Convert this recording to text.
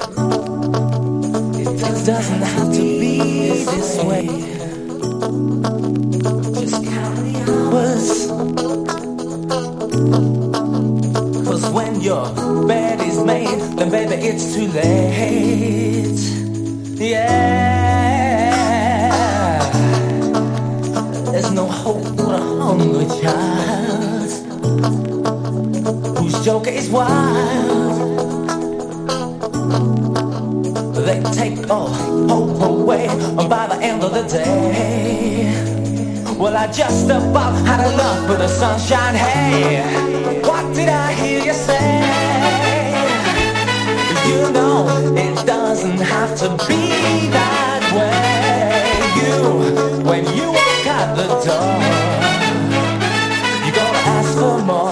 It doesn't have to be this way. Just count the hours. 'Cause when your bed is made, then baby it's too late. Yeah. There's no hope for a hungry child whose joke is wild. They take all hope away by the end of the day. Well, I just about had enough of the sunshine. Hey, what did I hear?